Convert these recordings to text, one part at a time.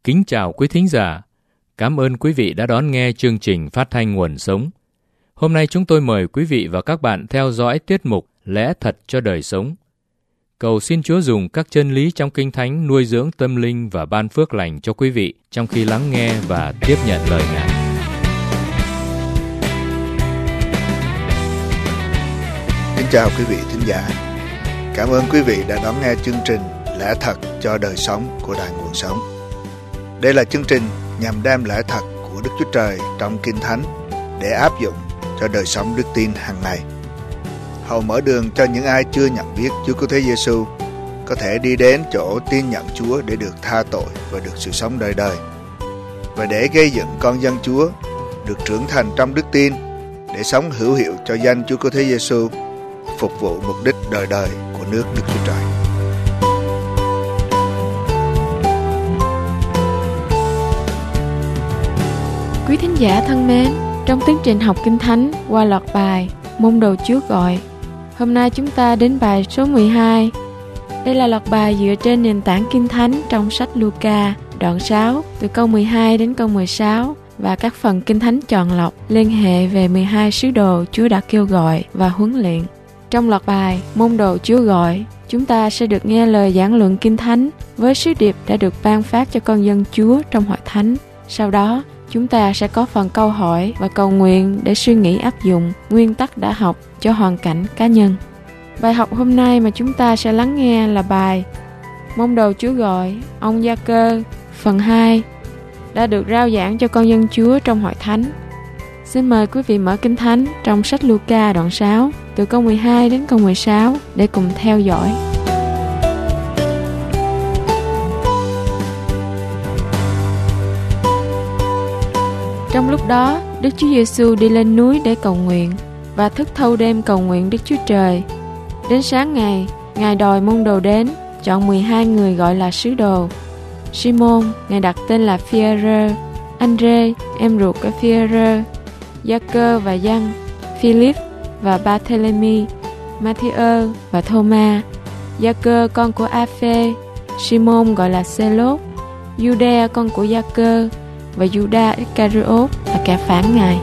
Kính chào quý thính giả. Cảm ơn quý vị đã đón nghe chương trình phát thanh Nguồn Sống. Hôm nay chúng tôi mời quý vị và các bạn theo dõi tiết mục Lẽ Thật cho Đời Sống. Cầu xin Chúa dùng các chân lý trong Kinh Thánh nuôi dưỡng tâm linh và ban phước lành cho quý vị trong khi lắng nghe và tiếp nhận lời Ngài. Kính chào quý vị thính giả. Cảm ơn quý vị đã đón nghe chương trình Lẽ Thật cho Đời Sống của Đài Nguồn Sống. Đây là chương trình nhằm đem lẽ thật của Đức Chúa Trời trong Kinh Thánh để áp dụng cho đời sống đức tin hàng ngày. Hầu mở đường cho những ai chưa nhận biết Chúa Cứu Thế Giêsu có thể đi đến chỗ tin nhận Chúa để được tha tội và được sự sống đời đời, và để gây dựng con dân Chúa được trưởng thành trong đức tin để sống hữu hiệu cho danh Chúa Cứu Thế Giêsu, phục vụ mục đích đời đời của nước Đức Chúa Trời. Quý thính giả thân mến, trong tiến trình học Kinh Thánh qua loạt bài Môn Đồ Chúa Gọi, hôm nay chúng ta đến bài số 12. Đây là loạt bài dựa trên nền tảng Kinh Thánh trong sách Luca, đoạn 6, từ câu 12 đến câu 16, và các phần Kinh Thánh chọn lọc liên hệ về 12 sứ đồ Chúa đã kêu gọi và huấn luyện. Trong loạt bài Môn Đồ Chúa Gọi, chúng ta sẽ được nghe lời giảng luận Kinh Thánh với sứ điệp đã được ban phát cho con dân Chúa trong hội thánh. Sau đó, chúng ta sẽ có phần câu hỏi và cầu nguyện để suy nghĩ áp dụng nguyên tắc đã học cho hoàn cảnh cá nhân. Bài học hôm nay mà chúng ta sẽ lắng nghe là bài Môn Đồ Chúa Gọi, ông Gia-cơ, phần 2, đã được rao giảng cho con dân Chúa trong hội thánh. Xin mời quý vị mở Kinh Thánh trong sách Luca đoạn 6, từ câu 12 đến câu 16 để cùng theo dõi. Trong lúc đó, Đức Chúa Giêsu đi lên núi để cầu nguyện và thức thâu đêm cầu nguyện Đức Chúa Trời. Đến sáng ngày, Ngài đòi môn đồ đến, chọn 12 người gọi là sứ đồ. Simon, Ngài đặt tên là Phi-e-rơ, Ândrê, em ruột của Phi-e-rơ, Gia-cơ và Giăng, Philip và Ba-thê-lê-mi, Ma-thi-ơ và Thô-ma, Gia-cơ con của A-phê, Simon gọi là Xê-lốt, Giu-đa con của Gia-cơ và Giu-đa Ích-ca-ri-ốt là kẻ phản Ngài.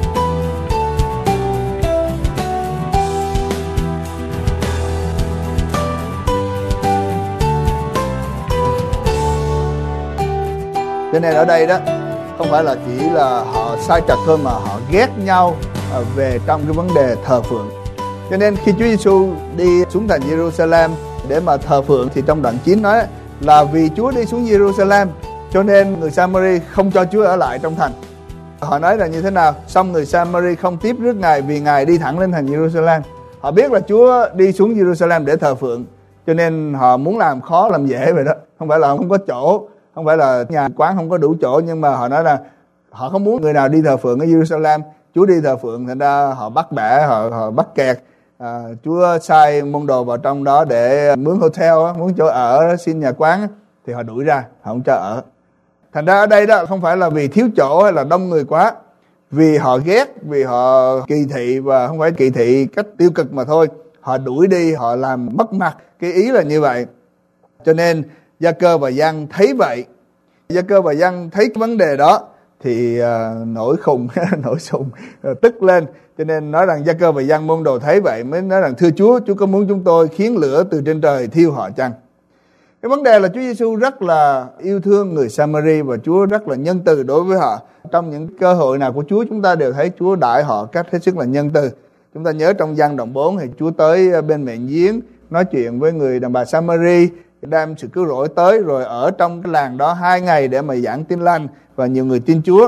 Cho nên ở đây đó không phải là chỉ là họ sai trật thôi, mà họ ghét nhau về trong cái vấn đề thờ phượng. Cho nên khi Chúa Giêsu đi xuống thành Jerusalem để mà thờ phượng thì trong đoạn 9 nói là vì Chúa đi xuống Jerusalem cho nên người Samari không cho Chúa ở lại trong thành. Họ nói là như thế nào? Xong người Samari không tiếp rước Ngài vì Ngài đi thẳng lên thành Jerusalem. Họ biết là Chúa đi xuống Jerusalem để thờ phượng, cho nên họ muốn làm khó làm dễ vậy đó. Không phải là họ không có chỗ, không phải là nhà quán không có đủ chỗ, nhưng mà họ nói là họ không muốn người nào đi thờ phượng ở Jerusalem. Chúa đi thờ phượng, thành ra họ bắt bẻ, họ bắt kẹt. Chúa sai môn đồ vào trong đó để mướn hotel, muốn chỗ ở, xin nhà quán, thì họ đuổi ra, họ không cho ở. Thành ra ở đây đó không phải là vì thiếu chỗ hay là đông người quá, vì họ ghét, vì họ kỳ thị, và không phải kỳ thị cách tiêu cực mà thôi. Họ đuổi đi, họ làm mất mặt, cái ý là như vậy. Cho nên Gia-cơ và Giăng thấy vậy, Gia-cơ và Giăng thấy cái vấn đề đó thì nổi khùng, nổi sùng, tức lên. Cho nên nói rằng Gia-cơ và Giăng môn đồ thấy vậy mới nói rằng thưa Chúa, Chúa có muốn chúng tôi khiến lửa từ trên trời thiêu họ chăng? Cái vấn đề là Chúa Giêsu rất là yêu thương người Samari và Chúa rất là nhân từ đối với họ. Trong những cơ hội nào của Chúa, chúng ta đều thấy Chúa đãi họ cách hết sức là nhân từ. Chúng ta nhớ trong Giăng đoạn 4 thì Chúa tới bên mện giếng nói chuyện với người đàn bà Samari, đem sự cứu rỗi tới, rồi ở trong cái làng đó 2 ngày để mà giảng tin lành và nhiều người tin Chúa.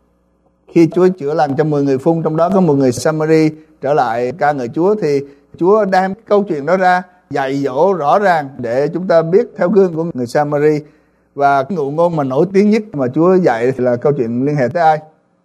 Khi Chúa chữa lành cho 10 người phun, trong đó có một người Samari trở lại ca ngợi Chúa, thì Chúa đem câu chuyện đó ra dạy dỗ rõ ràng để chúng ta biết theo gương của người Samari. Và cái ngụ ngôn mà nổi tiếng nhất mà Chúa dạy thì là câu chuyện liên hệ tới ai?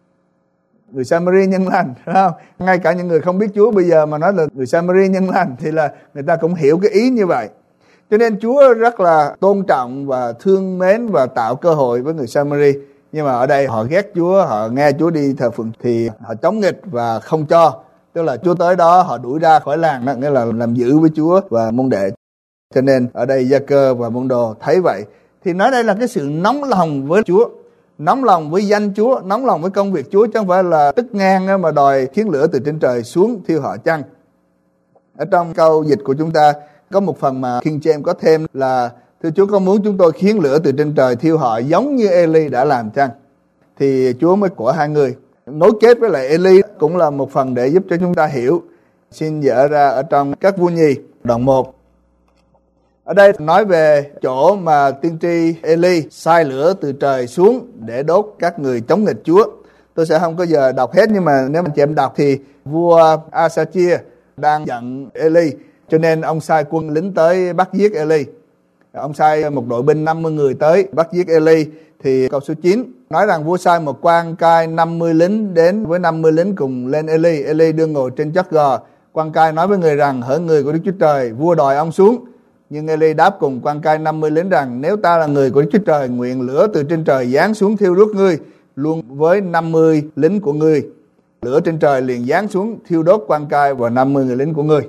Người Samari nhân lành, phải không? Ngay cả những người không biết Chúa bây giờ mà nói là người Samari nhân lành thì là người ta cũng hiểu cái ý như vậy. Cho nên Chúa rất là tôn trọng và thương mến và tạo cơ hội với người Samari. Nhưng mà ở đây họ ghét Chúa, họ nghe Chúa đi thờ phượng thì họ chống nghịch và không cho. Tức là Chúa tới đó họ đuổi ra khỏi làng đó, nghĩa là làm dữ với Chúa và môn đệ. Cho nên ở đây Gia-cơ và môn đồ thấy vậy thì nói đây là cái sự nóng lòng với Chúa. nóng lòng với danh Chúa, nóng lòng với công việc Chúa, chứ không phải là tức ngang mà đòi khiến lửa từ trên trời xuống thiêu họ chăng. Ở trong câu dịch của chúng ta có một phần mà King James có thêm là: thưa Chúa, có muốn chúng tôi khiến lửa từ trên trời thiêu họ giống như Eli đã làm chăng? Thì Chúa mới của hai người nối kết với lại Eli cũng là một phần để giúp cho chúng ta hiểu. Xin dở ra ở trong Các Vua Nhì đoạn 1. Ở đây nói về chỗ mà tiên tri Eli sai lửa từ trời xuống để đốt các người chống nghịch Chúa. Tôi sẽ không có giờ đọc hết, nhưng mà nếu mà chị em đọc thì vua Asachia đang giận Eli, cho nên ông sai quân lính tới bắt giết Eli. Ông sai một đội binh 50 người tới bắt giết Eli. Thì câu số 9 nói rằng vua sai một quan cai 50 lính đến với 50 lính cùng lên Eli. Eli đương ngồi trên chót gò. Quan cai nói với người rằng: hỡi người của Đức Chúa Trời, vua đòi ông xuống. Nhưng Eli đáp cùng quan cai 50 lính rằng: nếu ta là người của Đức Chúa Trời, nguyện lửa từ trên trời giáng xuống thiêu đốt ngươi luôn với 50 lính của ngươi. Lửa trên trời liền giáng xuống thiêu đốt quan cai và 50 người lính của ngươi.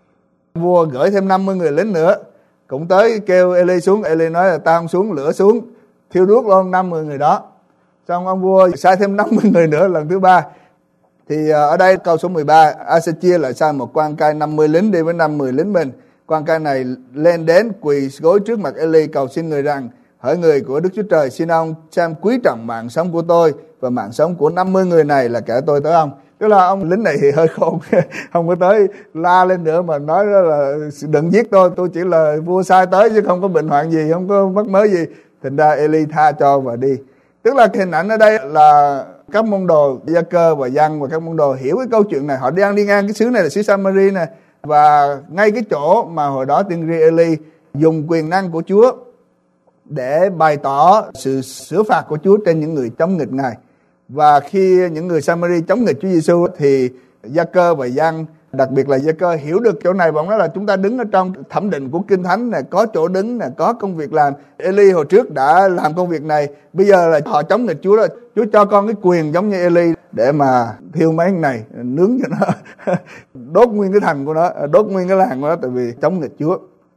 Vua gửi thêm 50 người lính nữa cũng tới kêu Eli xuống. Eli nói là ta không xuống, lửa xuống thiêu đốt luôn 50 người đó. Xong ông vua sai thêm 50 người nữa lần thứ ba. Thì ở đây câu số 13, Asachia lại sai một quan cai 50 lính đi với 50 lính mình. Quan cai này lên đến quỳ gối trước mặt Eli cầu xin người rằng: hỡi người của Đức Chúa Trời, xin ông xem quý trọng mạng sống của tôi và mạng sống của 50 người này là kẻ tôi tới ông. Tức là ông lính này thì hơi khôn, không có tới la lên nữa mà nói là đừng giết tôi chỉ là vua sai tới chứ không có bệnh hoạn gì, không có mắc mớ gì. Thành ra Eli tha cho và đi. Tức là hình ảnh ở đây là các môn đồ Gia Cơ và Giăng và các môn đồ hiểu cái câu chuyện này. Họ đang đi ngang cái xứ này là xứ Samari nè, và ngay cái chỗ mà hồi đó tiên tri Eli dùng quyền năng của Chúa để bày tỏ sự xử phạt của Chúa trên những người chống nghịch Ngài. Và khi những người Samari chống nghịch Chúa Giêsu thì Gia Cơ và Giăng, đặc biệt là Gia Cơ hiểu được chỗ này, và ông nói là chúng ta đứng ở trong thẩm định của Kinh Thánh này, có chỗ đứng này, có công việc làm. Eli hồi trước đã làm công việc này, bây giờ là họ chống nghịch Chúa rồi. Chúa cho con cái quyền giống như Eli để mà thiêu mấy cái này, nướng cho nó, đốt nguyên cái thành của nó, đốt nguyên cái làng của nó, tại vì chống nghịch Chúa.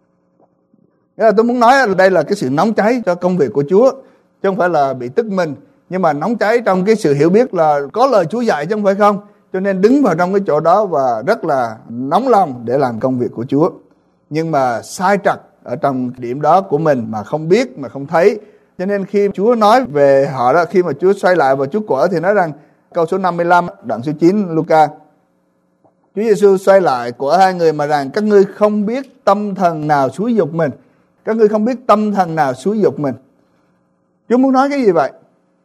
Nghĩa là tôi muốn nói là đây là cái sự nóng cháy cho công việc của Chúa, chứ không phải là bị tức mình, nhưng mà nóng cháy trong cái sự hiểu biết là có lời Chúa dạy chứ không phải không. Cho nên đứng vào trong cái chỗ đó và rất là nóng lòng để làm công việc của Chúa. Nhưng mà sai trật ở trong điểm đó của mình mà không biết, mà không thấy. Cho nên khi Chúa nói về họ đó, khi mà Chúa xoay lại và Chúa quở thì nói rằng câu số 55 đoạn số 9 Luca: Chúa Giêsu xoay lại của hai người mà rằng: các ngươi không biết tâm thần nào xúi giục mình. Các ngươi không biết tâm thần nào xúi giục mình. Chúa muốn nói cái gì vậy?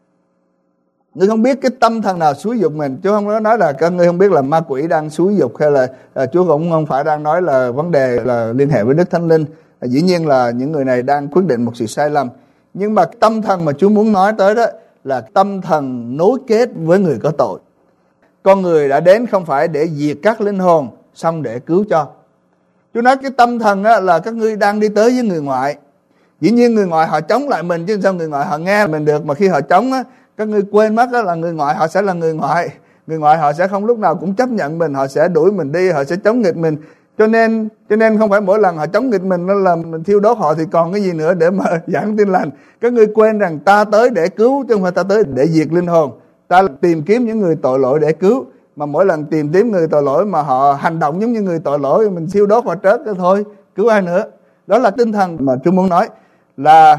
Ngươi không biết cái tâm thần nào xúi giục mình. Chúa không có nói là các ngươi không biết là ma quỷ đang xúi giục, hay là Chúa cũng không phải đang nói là vấn đề là liên hệ với Đức Thánh Linh. Dĩ nhiên là những người này đang quyết định một sự sai lầm. Nhưng mà tâm thần mà Chúa muốn nói tới đó là tâm thần nối kết với người có tội. Con người đã đến không phải để diệt các linh hồn, xong để cứu cho. Chúa nói cái tâm thần là các ngươi đang đi tới với người ngoại. Dĩ nhiên người ngoại họ chống lại mình, chứ sao người ngoại họ nghe mình được. Mà khi họ chống các ngươi quên mất là người ngoại họ sẽ là người ngoại. Người ngoại họ sẽ không lúc nào cũng chấp nhận mình, họ sẽ đuổi mình đi, họ sẽ chống nghịch mình. Cho nên không phải mỗi lần họ chống nghịch mình là mình thiêu đốt họ thì còn cái gì nữa để mà giảng tin lành. Các ngươi quên rằng ta tới để cứu, chứ không phải ta tới để diệt linh hồn. Ta tìm kiếm những người tội lỗi để cứu. Mà mỗi lần tìm kiếm người tội lỗi mà họ hành động giống như người tội lỗi, mình thiêu đốt họ trớt đó thôi, cứu ai nữa. Đó là tinh thần mà Chúa muốn nói, là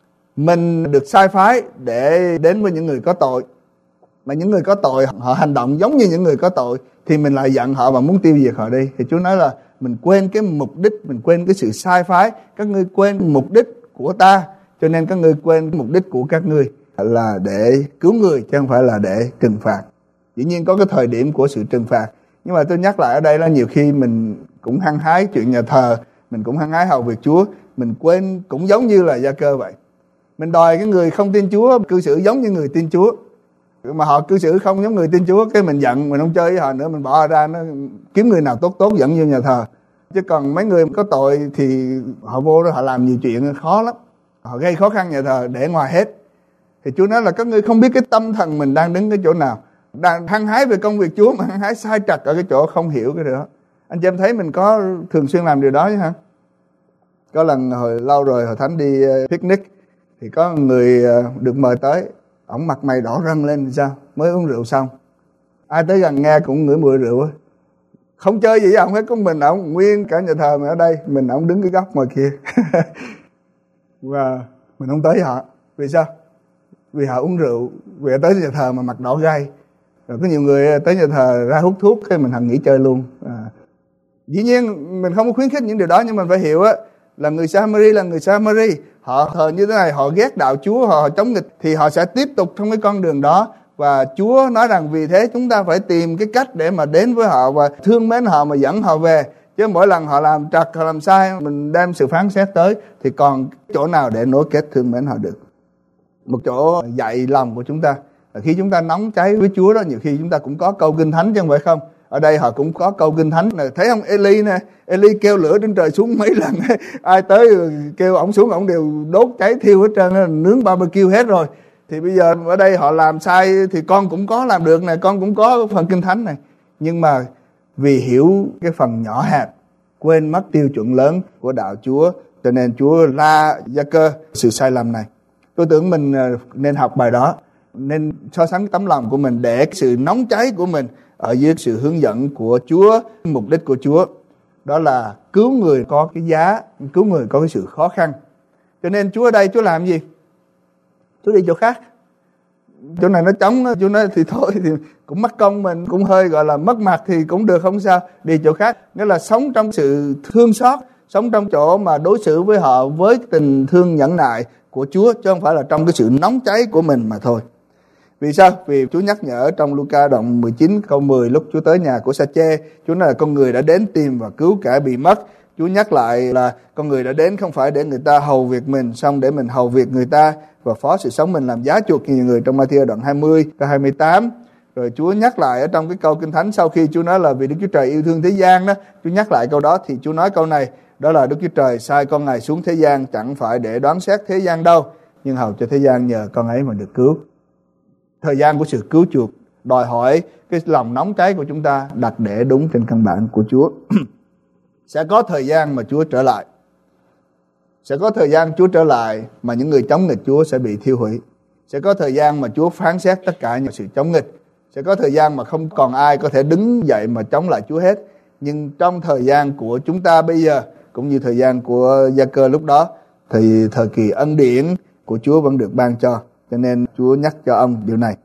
mình được sai phái để đến với những người có tội. Mà những người có tội họ hành động giống như những người có tội thì mình lại giận họ và muốn tiêu diệt họ đi. Thì Chúa nói là mình quên cái mục đích, mình quên cái sự sai phái. Các ngươi quên mục đích của ta, cho nên các ngươi quên mục đích của các ngươi là để cứu người, chứ không phải là để trừng phạt. Dĩ nhiên có cái thời điểm của sự trừng phạt, nhưng mà tôi nhắc lại ở đây là nhiều khi mình cũng hăng hái chuyện nhà thờ, mình cũng hăng hái hầu việc Chúa, mình quên cũng giống như là Gia Cơ vậy. Mình đòi cái người không tin Chúa cư xử giống như người tin Chúa, mà họ cư xử không giống người tin Chúa, cái mình giận, mình không chơi với họ nữa, mình bỏ họ ra, nó kiếm người nào tốt dẫn vô nhà thờ. Chứ còn mấy người có tội thì họ vô đó họ làm nhiều chuyện khó lắm, họ gây khó khăn nhà thờ để ngoài hết. Thì Chúa nói là các ngươi không biết cái tâm thần mình đang đứng cái chỗ nào, đang hăng hái về công việc Chúa mà hăng hái sai trật ở cái chỗ không hiểu cái đó. Anh chị em thấy mình có thường xuyên làm điều đó chứ hả? Có lần hồi lâu rồi Hội Thánh đi picnic thì có người được mời tới, ổng mặt mày đỏ rần lên thì sao? Mới uống rượu xong. Ai tới gần nghe cũng ngửi mùi rượu á. Không chơi gì với ổng hết, có mình ổng, nguyên cả nhà thờ mình ở đây, mình ổng đứng cái góc ngoài kia. Và mình không tới họ. Vì sao? Vì họ uống rượu, vì họ tới nhà thờ mà mặt đỏ gay. Rồi có nhiều người tới nhà thờ ra hút thuốc, cái mình nghỉ chơi luôn. Dĩ nhiên mình không có khuyến khích những điều đó, nhưng mình phải hiểu á, là người Samari là người Samari. Họ thờ như thế này, họ ghét đạo Chúa, họ chống nghịch, thì họ sẽ tiếp tục trong cái con đường đó. Và Chúa nói rằng vì thế chúng ta phải tìm cái cách để mà đến với họ và thương mến họ mà dẫn họ về. Chứ mỗi lần họ làm trật, họ làm sai, mình đem sự phán xét tới, thì còn chỗ nào để nối kết thương mến họ được. Một chỗ dạy lòng của chúng ta là khi chúng ta nóng cháy với Chúa đó, nhiều khi chúng ta cũng có câu Kinh Thánh chứ không phải không. Ở đây họ cũng có câu Kinh Thánh này, thấy không? Eli nè, Eli kêu lửa trên trời xuống mấy lần, ai tới kêu ổng xuống ổng đều đốt cháy thiêu hết trơn, nướng barbecue hết rồi. Thì bây giờ ở đây họ làm sai thì con cũng có làm được này, con cũng có phần Kinh Thánh này. Nhưng mà vì hiểu cái phần nhỏ hẹp, quên mất tiêu chuẩn lớn của đạo Chúa, cho nên Chúa la Gia-cơ sự sai lầm này. Tôi tưởng mình nên học bài đó, nên so sánh tấm lòng của mình để sự nóng cháy của mình ở dưới sự hướng dẫn của Chúa. Mục đích của Chúa đó là cứu người có cái giá, cứu người có cái sự khó khăn. Cho nên Chúa ở đây Chúa làm gì? Chúa đi chỗ khác. Chỗ này nó trống, Chúa nói thì thôi, thì cũng mất công mình, cũng hơi gọi là mất mặt thì cũng được, không sao, đi chỗ khác. Nghĩa là sống trong sự thương xót, sống trong chỗ mà đối xử với họ với tình thương nhẫn nại của Chúa, chứ không phải là trong cái sự nóng cháy của mình mà thôi. Vì sao? Vì Chúa nhắc nhở trong Luca đoạn 19 câu 10, lúc Chúa tới nhà của Sa-chê, Chúa nói là con người đã đến tìm và cứu kẻ bị mất. Chúa nhắc lại là con người đã đến không phải để người ta hầu việc mình, xong để mình hầu việc người ta và phó sự sống mình làm giá chuộc nhiều người, trong Ma-thi-ơ đoạn 20 câu 28. Rồi Chúa nhắc lại ở trong cái câu Kinh Thánh, sau khi Chúa nói là vì Đức Chúa Trời yêu thương thế gian đó, Chúa nhắc lại câu đó thì Chúa nói câu này, đó là Đức Chúa Trời sai con Ngài xuống thế gian chẳng phải để đoán xét thế gian đâu, nhưng hầu cho thế gian nhờ con ấy mà được cứu. Thời gian của sự cứu chuộc đòi hỏi cái lòng nóng cháy của chúng ta đặt để đúng trên căn bản của Chúa. Sẽ có thời gian mà Chúa trở lại. Sẽ có thời gian Chúa trở lại mà những người chống nghịch Chúa sẽ bị thiêu hủy. Sẽ có thời gian mà Chúa phán xét tất cả những sự chống nghịch. Sẽ có thời gian mà không còn ai có thể đứng dậy mà chống lại Chúa hết. Nhưng trong thời gian của chúng ta bây giờ, cũng như thời gian của Gia-cơ lúc đó, thì thời kỳ ân điển của Chúa vẫn được ban cho. Cho nên Chúa nhắc cho ông điều này.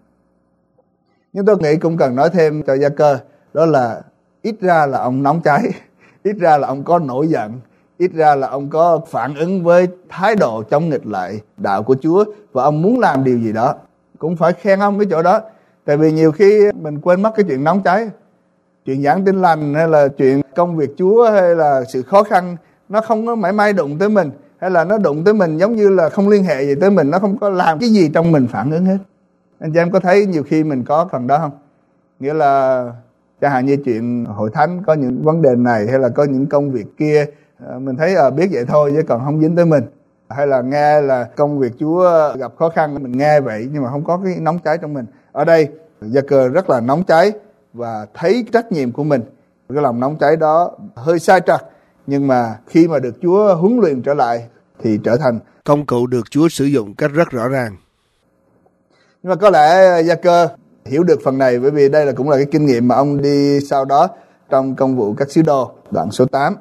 Nhưng tôi nghĩ cũng cần nói thêm cho Gia-cơ, đó là ít ra là ông nóng cháy, ít ra là ông có nổi giận, ít ra là ông có phản ứng với thái độ chống nghịch lại đạo của Chúa, và ông muốn làm điều gì đó. Cũng phải khen ông cái chỗ đó. Tại vì nhiều khi mình quên mất cái chuyện nóng cháy. Chuyện giảng tin lành hay là chuyện công việc Chúa hay là sự khó khăn, nó không có mảy may đụng tới mình, hay là nó đụng tới mình giống như là không liên hệ gì tới mình, nó không có làm cái gì trong mình phản ứng hết. Anh chị em có thấy nhiều khi mình có phần đó không? Nghĩa là chẳng hạn như chuyện hội thánh có những vấn đề này, hay là có những công việc kia, mình thấy biết vậy thôi chứ còn không dính tới mình. Hay là nghe là công việc Chúa gặp khó khăn, mình nghe vậy nhưng mà không có cái nóng cháy trong mình. Ở đây Gia-cơ rất là nóng cháy và thấy trách nhiệm của mình. Cái lòng nóng cháy đó hơi sai trật, nhưng mà khi mà được Chúa huấn luyện trở lại thì trở thành công cụ được Chúa sử dụng cách rất rõ ràng. Nhưng mà có lẽ Gia-cơ hiểu được phần này, bởi vì đây cũng là cái kinh nghiệm mà ông đi sau đó trong công vụ các sứ đồ đoạn số 8.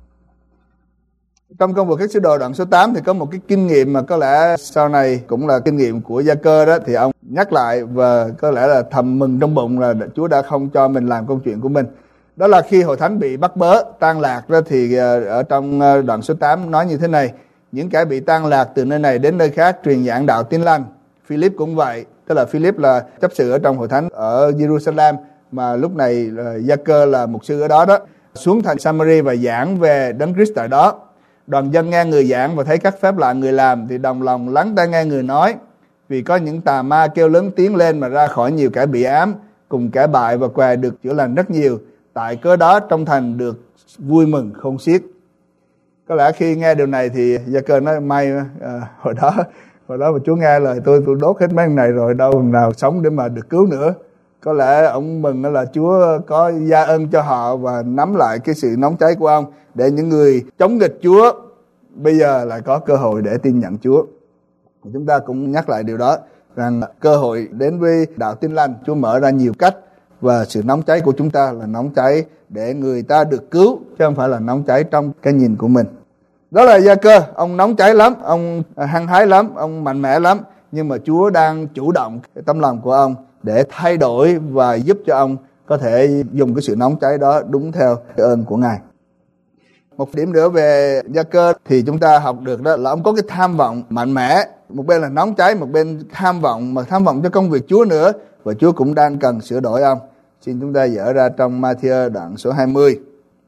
Trong công vụ các sứ đồ đoạn số 8 thì có một cái kinh nghiệm mà có lẽ sau này cũng là kinh nghiệm của Gia-cơ đó, thì ông nhắc lại và có lẽ là thầm mừng trong bụng là Chúa đã không cho mình làm công chuyện của mình. Đó là khi hội thánh bị bắt bớ, tan lạc đó, thì ở trong đoạn số 8 nói như thế này: những kẻ bị tan lạc từ nơi này đến nơi khác truyền giảng đạo tin lành. Philip cũng vậy, tức là Philip là chấp sự ở trong hội thánh ở Jerusalem, mà lúc này Gia-cơ là mục sư ở đó đó, xuống thành Samari và giảng về Đấng Christ tại đó. Đoàn dân nghe người giảng và thấy các phép lạ người làm thì đồng lòng lắng tai nghe người nói, vì có những tà ma kêu lớn tiếng lên mà ra khỏi nhiều kẻ bị ám, cùng kẻ bại và què được chữa lành rất nhiều. Tại cớ đó trong thành được vui mừng không xiết. Có lẽ khi nghe điều này thì Gia-cơ nói may hồi đó mà Chúa nghe lời tôi đốt hết mấy người này rồi, đâu nào sống để mà được cứu nữa. Có lẽ ông mừng là Chúa có gia ân cho họ và nắm lại cái sự nóng cháy của ông, để những người chống nghịch Chúa bây giờ lại có cơ hội để tin nhận Chúa. Chúng ta cũng nhắc lại điều đó. rằng cơ hội đến với đạo Tin Lành Chúa mở ra nhiều cách, và sự nóng cháy của chúng ta là nóng cháy để người ta được cứu, chứ không phải là nóng cháy trong cái nhìn của mình. Đó là Gia-cơ, ông nóng cháy lắm, ông hăng hái lắm, ông mạnh mẽ lắm, nhưng mà Chúa đang chủ động cái tấm lòng của ông để thay đổi và giúp cho ông có thể dùng cái sự nóng cháy đó đúng theo cái ơn của Ngài. Một điểm nữa về Gia-cơ thì chúng ta học được đó là ông có cái tham vọng mạnh mẽ, một bên là nóng cháy, một bên tham vọng, mà tham vọng cho công việc Chúa nữa, và Chúa cũng đang cần sửa đổi ông. Xin chúng ta dở ra trong Ma-thi-ơ đoạn số 20.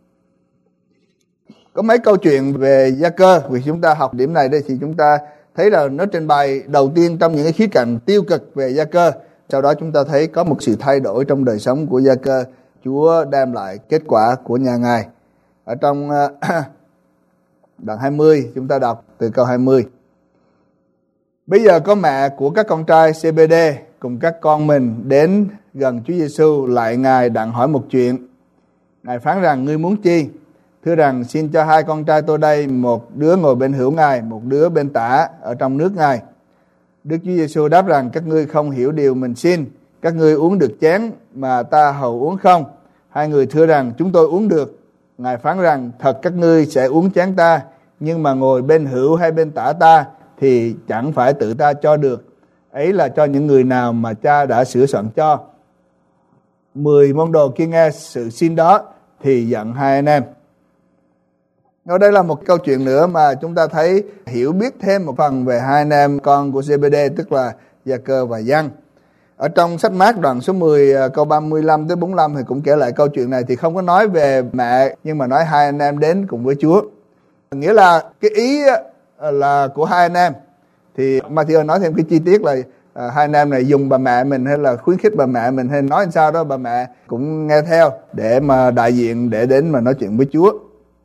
Có mấy câu chuyện về Gia-cơ, vì chúng ta học điểm này đây thì chúng ta thấy là nó trình bày đầu tiên trong những cái khía cạnh tiêu cực về Gia-cơ. Sau đó chúng ta thấy có một sự thay đổi trong đời sống của Gia-cơ. Chúa đem lại kết quả của nhà Ngài. Ở trong đoạn 20, chúng ta đọc từ câu 20. Bây giờ có mẹ của các con trai Zê-bê-đê cùng các con mình đến gần Chúa Giêsu, lại Ngài đặng hỏi một chuyện. Ngài phán rằng: ngươi muốn chi? Thưa rằng: xin cho hai con trai tôi đây, một đứa ngồi bên hữu Ngài, một đứa bên tả ở trong nước Ngài. Đức Chúa Giêsu đáp rằng: các ngươi không hiểu điều mình xin. Các ngươi uống được chén mà ta hầu uống không? Hai người thưa rằng: chúng tôi uống được. Ngài phán rằng: thật các ngươi sẽ uống chén ta, nhưng mà ngồi bên hữu hay bên tả ta thì chẳng phải tự ta cho được. Ấy là cho những người nào mà cha đã sửa soạn cho. 10 môn đồ kia nghe sự xin đó thì giận hai anh em. Ở đây là một câu chuyện nữa mà chúng ta thấy hiểu biết thêm một phần về hai anh em con của Zê-bê-đê, tức là Gia-cơ và Giăng. Ở trong sách Mác đoạn số 10 câu 35 tới 45 thì cũng kể lại câu chuyện này, thì không có nói về mẹ nhưng mà nói hai anh em đến cùng với Chúa. Nghĩa là cái ý là của hai anh em. Thì Ma-thi-ơ nói thêm cái chi tiết là hai anh em này dùng bà mẹ mình hay là khuyến khích bà mẹ mình hay nói sao đó, bà mẹ cũng nghe theo để mà đại diện để đến mà nói chuyện với Chúa.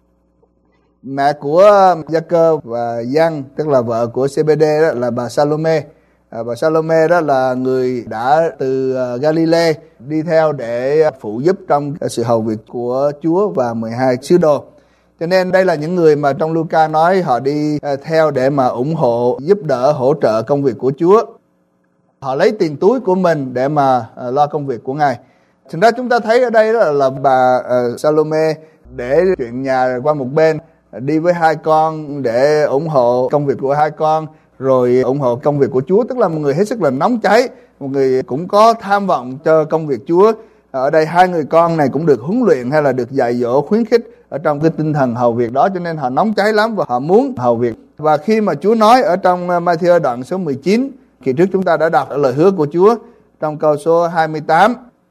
Mẹ của Gia-cơ và Giăng, tức là vợ của Zê-bê-đê đó, là bà Sa-lô-mê. Bà Sa-lô-mê đó là người đã từ Ga-li-lê đi theo để phụ giúp trong sự hầu việc của Chúa và 12 sứ đồ. Cho nên đây là những người mà trong Luca nói họ đi theo để mà ủng hộ, giúp đỡ, hỗ trợ công việc của Chúa. Họ lấy tiền túi của mình để mà lo công việc của Ngài. Thành ra chúng ta thấy ở đây đó là bà Sa-lô-mê để chuyện nhà qua một bên, đi với hai con để ủng hộ công việc của hai con, rồi ủng hộ công việc của Chúa, tức là một người hết sức là nóng cháy, một người cũng có tham vọng cho công việc Chúa. Ở đây hai người con này cũng được huấn luyện hay là được dạy dỗ, khuyến khích ở trong cái tinh thần hầu việc đó, cho nên họ nóng cháy lắm và họ muốn hầu việc. Và khi mà Chúa nói ở trong Ma-thi-ơ đoạn số 19, kỳ trước chúng ta đã đọc lời hứa của Chúa trong câu số 28,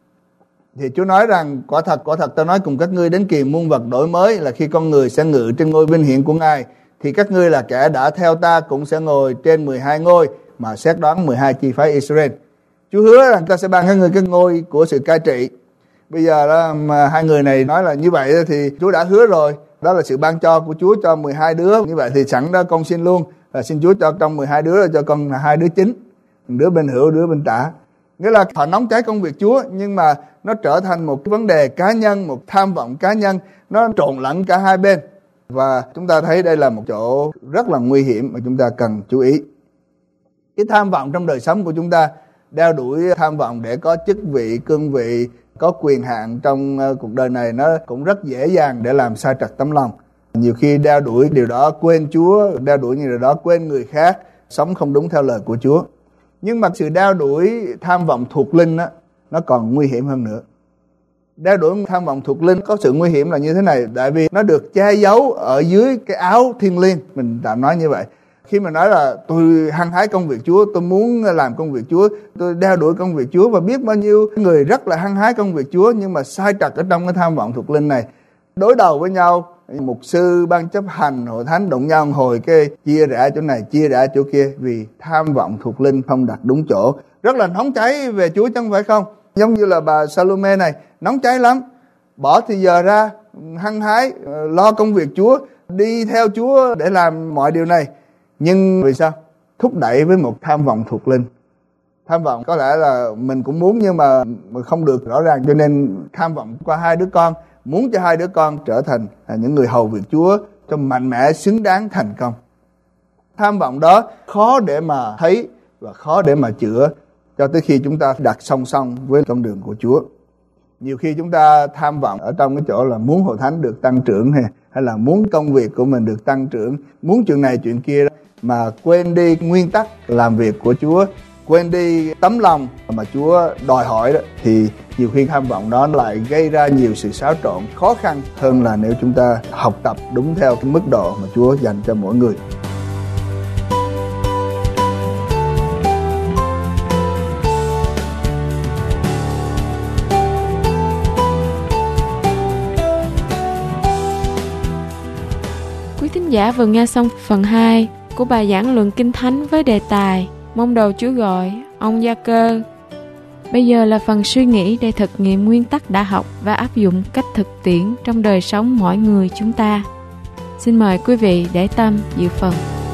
thì Chúa nói rằng: quả thật ta nói cùng các ngươi, đến kỳ muôn vật đổi mới là khi con người sẽ ngự trên ngôi vinh hiển của Ngài, thì các ngươi là kẻ đã theo ta cũng sẽ ngồi trên 12 ngôi mà xét đoán 12 chi phái Israel. Chúa hứa rằng ta sẽ ban các ngươi cái ngôi của sự cai trị. Bây giờ đó mà hai người này nói là như vậy thì Chúa đã hứa rồi, đó là sự ban cho của Chúa cho 12 đứa. Như vậy thì sẵn đó con xin luôn là xin Chúa cho trong 12 đứa là cho con là 2 đứa chính, đứa bên hữu, đứa bên tả. Nghĩa là họ nóng cháy công việc Chúa, nhưng mà nó trở thành một cái vấn đề cá nhân, một tham vọng cá nhân, nó trộn lẫn cả hai bên. Và chúng ta thấy đây là một chỗ rất là nguy hiểm mà chúng ta cần chú ý. Cái tham vọng trong đời sống của chúng ta, đeo đuổi tham vọng để có chức vị, cương vị, có quyền hạn trong cuộc đời này, nó cũng rất dễ dàng để làm sai trật tấm lòng. Nhiều khi đeo đuổi điều đó quên Chúa, đeo đuổi điều đó quên người khác, sống không đúng theo lời của Chúa. Nhưng mà sự đeo đuổi tham vọng thuộc linh đó, nó còn nguy hiểm hơn nữa. Đeo đuổi tham vọng thuộc linh có sự nguy hiểm là như thế này, tại vì nó được che giấu ở dưới cái áo thiêng liêng, mình tạm nói như vậy. Khi mà nói là tôi hăng hái công việc Chúa, tôi muốn làm công việc Chúa, tôi đeo đuổi công việc Chúa, và biết bao nhiêu người rất là hăng hái công việc Chúa nhưng mà sai trật ở trong cái tham vọng thuộc linh này. Đối đầu với nhau, mục sư, ban chấp hành, hội thánh đụng nhau hồi cái chia rẽ chỗ này, chia rẽ chỗ kia, vì tham vọng thuộc linh không đặt đúng chỗ. Rất là nóng cháy về Chúa chứ không phải không? Giống như là bà Sa-lô-mê này, nóng cháy lắm, bỏ thì giờ ra, hăng hái, lo công việc Chúa, đi theo Chúa để làm mọi điều này. Nhưng vì sao? Thúc đẩy với một tham vọng thuộc linh. Tham vọng có lẽ là mình cũng muốn nhưng mà không được rõ ràng, cho nên tham vọng qua hai đứa con, muốn cho hai đứa con trở thành những người hầu việc Chúa cho mạnh mẽ, xứng đáng thành công. Tham vọng đó khó để mà thấy và khó để mà chữa cho tới khi chúng ta đặt song song với con đường của Chúa. Nhiều khi chúng ta tham vọng ở trong cái chỗ là muốn hội thánh được tăng trưởng hay là muốn công việc của mình được tăng trưởng, muốn chuyện này chuyện kia đó, mà quên đi nguyên tắc làm việc của Chúa, quên đi tấm lòng mà Chúa đòi hỏi đó, thì nhiều khi tham vọng đó lại gây ra nhiều sự xáo trộn, khó khăn hơn là nếu chúng ta học tập đúng theo cái mức độ mà Chúa dành cho mỗi người. Quý thính giả vừa nghe xong phần 2 của bài giảng luận Kinh Thánh với đề tài Mong đầu Chúa gọi, ông Gia-cơ. Bây giờ là phần suy nghĩ để thực nghiệm nguyên tắc đã học và áp dụng cách thực tiễn trong đời sống mỗi người chúng ta. Xin mời quý vị để tâm dự phần.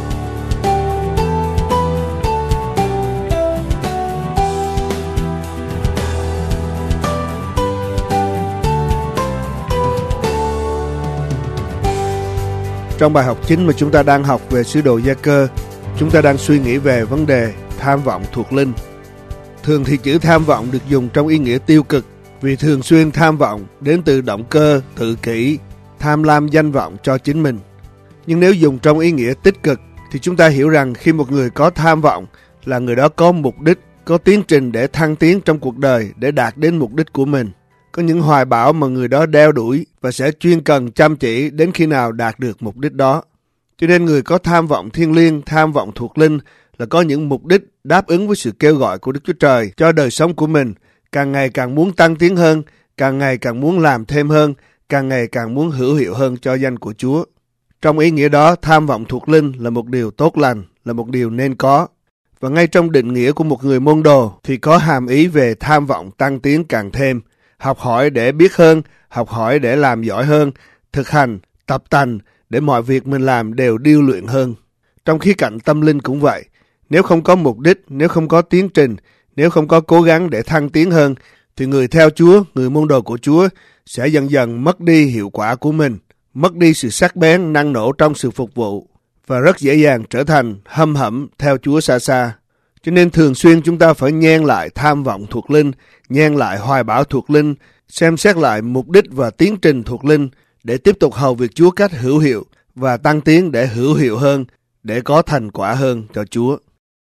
Trong bài học chính mà chúng ta đang học về sứ đồ Gia-cơ, chúng ta đang suy nghĩ về vấn đề tham vọng thuộc linh. Thường thì chữ tham vọng được dùng trong ý nghĩa tiêu cực, vì thường xuyên tham vọng đến từ động cơ, tự kỷ, tham lam danh vọng cho chính mình. Nhưng nếu dùng trong ý nghĩa tích cực, thì chúng ta hiểu rằng khi một người có tham vọng là người đó có mục đích, có tiến trình để thăng tiến trong cuộc đời để đạt đến mục đích của mình. Có những hoài bão mà người đó đeo đuổi và sẽ chuyên cần chăm chỉ đến khi nào đạt được mục đích đó. Cho nên người có tham vọng thiêng liêng, tham vọng thuộc linh là có những mục đích đáp ứng với sự kêu gọi của Đức Chúa Trời cho đời sống của mình, càng ngày càng muốn tăng tiến hơn, càng ngày càng muốn làm thêm hơn, càng ngày càng muốn hữu hiệu hơn cho danh của Chúa. Trong ý nghĩa đó, tham vọng thuộc linh là một điều tốt lành, là một điều nên có. Và ngay trong định nghĩa của một người môn đồ thì có hàm ý về tham vọng tăng tiến càng thêm, học hỏi để biết hơn, học hỏi để làm giỏi hơn, thực hành, tập tành để mọi việc mình làm đều điêu luyện hơn. Trong khía cạnh tâm linh cũng vậy, nếu không có mục đích, nếu không có tiến trình, nếu không có cố gắng để thăng tiến hơn, thì người theo Chúa, người môn đồ của Chúa sẽ dần dần mất đi hiệu quả của mình, mất đi sự sắc bén, năng nổ trong sự phục vụ và rất dễ dàng trở thành hâm hẩm theo Chúa xa xa. Cho nên thường xuyên chúng ta phải nhen lại tham vọng thuộc linh, nhen lại hoài bão thuộc linh, xem xét lại mục đích và tiến trình thuộc linh để tiếp tục hầu việc Chúa cách hữu hiệu và tăng tiến để hữu hiệu hơn, để có thành quả hơn cho Chúa.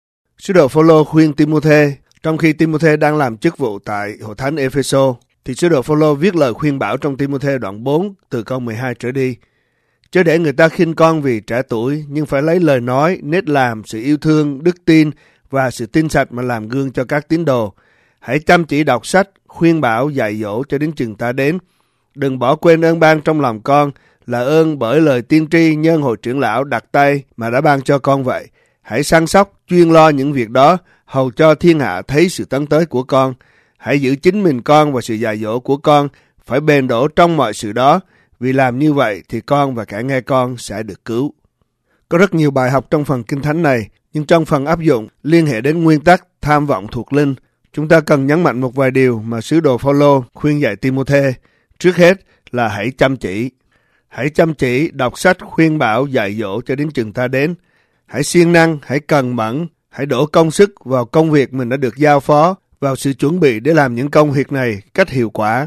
Sứ đồ Phôlô khuyên Ti-mô-thê, trong khi Ti-mô-thê đang làm chức vụ tại hội thánh Ê-phê-sô, thì sứ đồ Phôlô viết lời khuyên bảo trong Ti-mô-thê đoạn 4 từ câu 12 trở đi. Chớ để người ta khinh con vì trẻ tuổi, nhưng phải lấy lời nói, nết làm, sự yêu thương, đức tin và sự tin sạch mà làm gương cho các tín đồ. Hãy chăm chỉ đọc sách, khuyên bảo, dạy dỗ cho đến chừng ta đến. Đừng bỏ quên ơn ban trong lòng con, là ơn bởi lời tiên tri nhân hội trưởng lão đặt tay mà đã ban cho con vậy. Hãy săn sóc, chuyên lo những việc đó, hầu cho thiên hạ thấy sự tấn tới của con. Hãy giữ chính mình con và sự dạy dỗ của con, phải bền đổ trong mọi sự đó, vì làm như vậy thì con và cả nghe con sẽ được cứu. Có rất nhiều bài học trong phần Kinh Thánh này, nhưng trong phần áp dụng liên hệ đến nguyên tắc tham vọng thuộc linh, chúng ta cần nhấn mạnh một vài điều mà sứ đồ Phôlô khuyên dạy Ti-mô-thê. Trước hết là hãy chăm chỉ. Hãy chăm chỉ đọc sách, khuyên bảo, dạy dỗ cho đến chừng ta đến. Hãy siêng năng, hãy cần mẫn, hãy đổ công sức vào công việc mình đã được giao phó, vào sự chuẩn bị để làm những công việc này cách hiệu quả.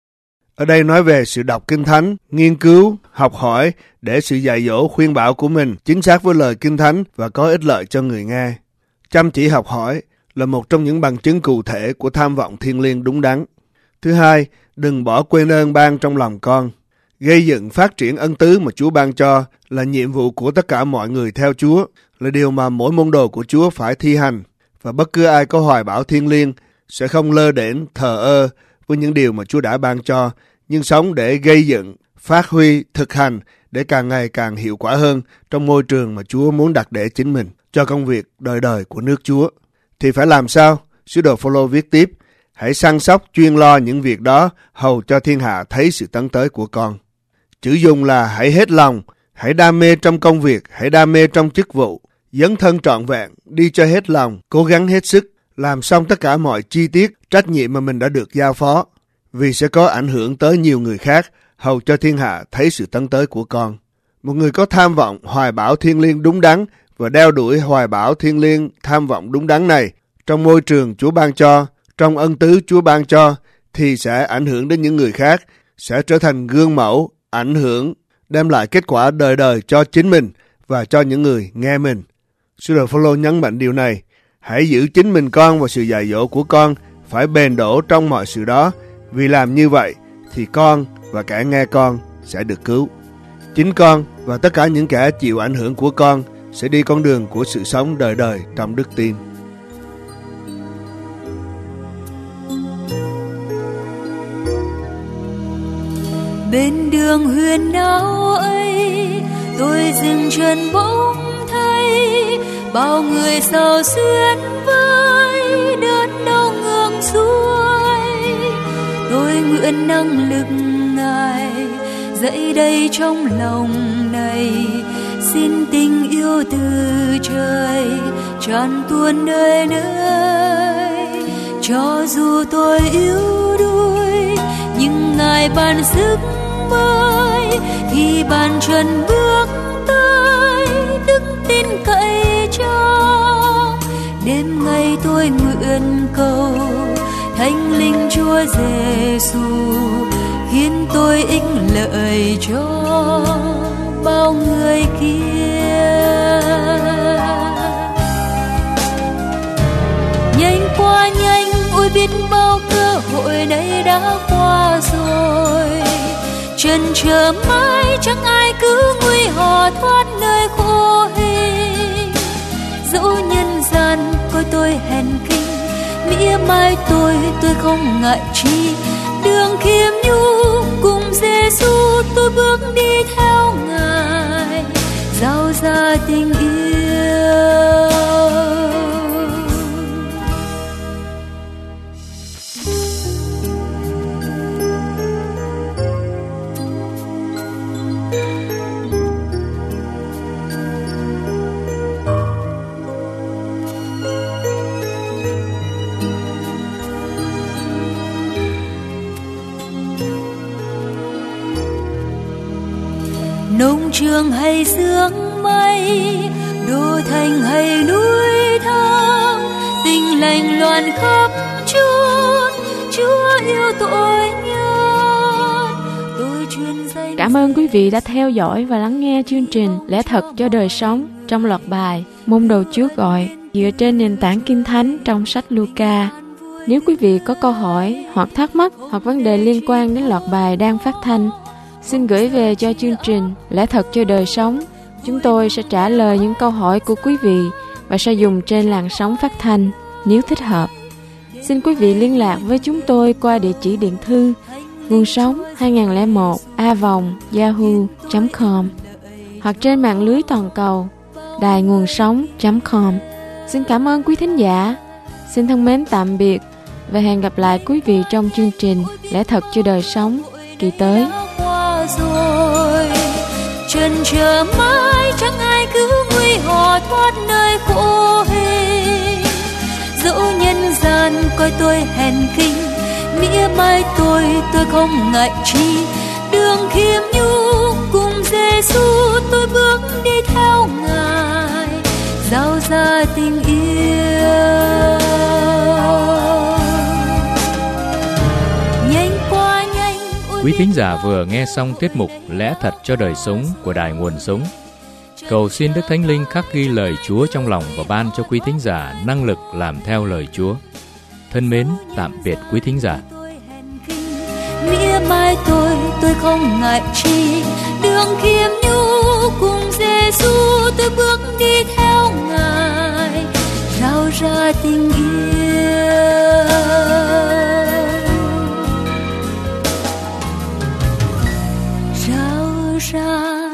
Ở đây nói về sự đọc Kinh Thánh, nghiên cứu, học hỏi để sự dạy dỗ khuyên bảo của mình chính xác với lời Kinh Thánh và có ích lợi cho người nghe. Chăm chỉ học hỏi là một trong những bằng chứng cụ thể của tham vọng thiêng liêng đúng đắn. Thứ hai, đừng bỏ quên ơn ban trong lòng con. Gây dựng phát triển ân tứ mà Chúa ban cho là nhiệm vụ của tất cả mọi người theo Chúa, là điều mà mỗi môn đồ của Chúa phải thi hành. Và bất cứ ai có hoài bão thiêng liêng sẽ không lơ đễnh, thờ ơ với những điều mà Chúa đã ban cho, nhưng sống để gây dựng, phát huy, thực hành để càng ngày càng hiệu quả hơn trong môi trường mà Chúa muốn đặt để chính mình cho công việc đời đời của nước Chúa. Thì phải làm sao? Sứ đồ Phôlô viết tiếp, hãy săn sóc chuyên lo những việc đó, hầu cho thiên hạ thấy sự tấn tới của con. Chữ dùng là hãy hết lòng, hãy đam mê trong công việc, hãy đam mê trong chức vụ, dấn thân trọn vẹn, đi cho hết lòng, cố gắng hết sức, làm xong tất cả mọi chi tiết, trách nhiệm mà mình đã được giao phó, vì sẽ có ảnh hưởng tới nhiều người khác, hầu cho thiên hạ thấy sự tấn tới của con. Một người có tham vọng, hoài bão thiêng liêng đúng đắn và đeo đuổi hoài bão thiêng liêng tham vọng đúng đắn này trong môi trường Chúa ban cho, trong ân tứ Chúa ban cho, thì sẽ ảnh hưởng đến những người khác, sẽ trở thành gương mẫu, ảnh hưởng, đem lại kết quả đời đời cho chính mình và cho những người nghe mình. Sứ đồ Phao-lô nhấn mạnh điều này: hãy giữ chính mình con và sự dạy dỗ của con phải bền đổ trong mọi sự đó, vì làm như vậy thì con và kẻ nghe con sẽ được cứu. Chính con và tất cả những kẻ chịu ảnh hưởng của con sẽ đi con đường của sự sống đời đời trong đức tin. Bên đường huyền áo ấy, tôi dừng chân bỗng thấy bao người sầu xuyên với đớn đau ngược xuôi. Tôi nguyện năng lực Ngài dậy đây trong lòng này, xin tình yêu từ trời tràn tuôn nơi nơi. Cho dù tôi yếu đuối nhưng Ngài ban sức mới, thì bàn chân bước tới đức tin cậy cho. Đêm ngày tôi nguyện cầu Thánh Linh Chúa Giêsu khiến tôi ích lợi cho bao người kia. Nhanh qua nhanh, ôi biết bao cơ hội này đã qua rồi. Chân chờ mãi chẳng ai cứu nguy họ thoát nơi khổ hình. Dẫu nhân gian coi tôi hèn khinh, mỉa mai tôi không ngại chi. Đường khiêm nhu cùng Giêsu tôi bước đi theo Ngài, giao ra tình yêu. Nông trường hay sương mây, đô thành hay núi thang, tình lành loan khắp chốn, Chúa yêu tội nhân. Tôi chuyên danh. Cảm ơn quý vị đã theo dõi và lắng nghe chương trình Lẽ Thật cho Đời Sống trong loạt bài Môn Đồ Chúa Gọi dựa trên nền tảng Kinh Thánh trong sách Luca. Nếu quý vị có câu hỏi hoặc thắc mắc hoặc vấn đề liên quan đến loạt bài đang phát thanh, xin gửi về cho chương trình Lẽ Thật cho Đời Sống. Chúng tôi sẽ trả lời những câu hỏi của quý vị và sẽ dùng trên làn sóng phát thanh nếu thích hợp. Xin quý vị liên lạc với chúng tôi qua địa chỉ điện thư nguồn sống 2001a@yahoo.com hoặc trên mạng lưới toàn cầu đài nguồn sống.com. Xin cảm ơn quý thính giả. Xin thân mến tạm biệt và hẹn gặp lại quý vị trong chương trình Lẽ Thật cho Đời Sống kỳ tới. Rồi chân chờ mãi chẳng ai cứu nguy họ thoát nơi khổ hình. Dẫu nhân gian coi tôi hèn khinh, mỉa mai tôi không ngại chi. Đường khiêm nhu cùng Giêsu tôi bước đi theo Ngài, giao ra tình yêu. Quý thính giả vừa nghe xong tiết mục Lẽ Thật cho Đời Sống của Đài Nguồn Sống. Cầu xin Đức Thánh Linh khắc ghi lời Chúa trong lòng và ban cho quý thính giả năng lực làm theo lời Chúa. Thân mến, tạm biệt quý thính giả. Mỉa mai tôi không ngại chi. Đường khiêm nhu cùng Giêsu tôi bước đi theo Ngài, rao ra tình yêu. Rao ra